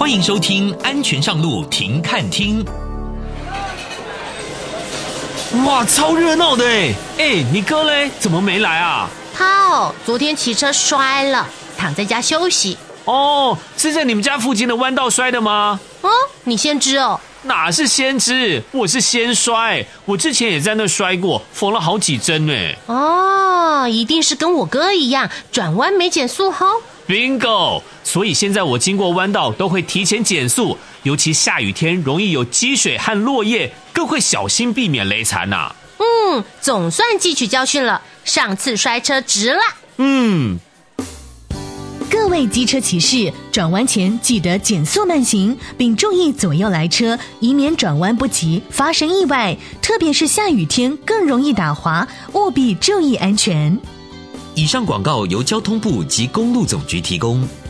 欢迎收听安全上路停看听。哇，超热闹的哎！你哥嘞，怎么没来啊？ 他昨天骑车摔了，躺在家休息。 哦，是在你们家附近的弯道摔的吗？ 哦，你先知哦。 哪是先知，我是先摔。我之前也在那摔过，缝了好几针哎。 哦，一定是跟我哥一样，转弯没减速吼。 Bingo！ 所以现在我经过弯道都会提前减速，尤其下雨天容易有积水和落叶，更会小心避免雷残啊。 总算汲取教训了，上次摔车值了。 各位机车骑士，转弯前记得减速慢行，并注意左右来车，以免转弯不及发生意外。特别是下雨天更容易打滑，务必注意安全。 以上广告由交通部及公路总局提供。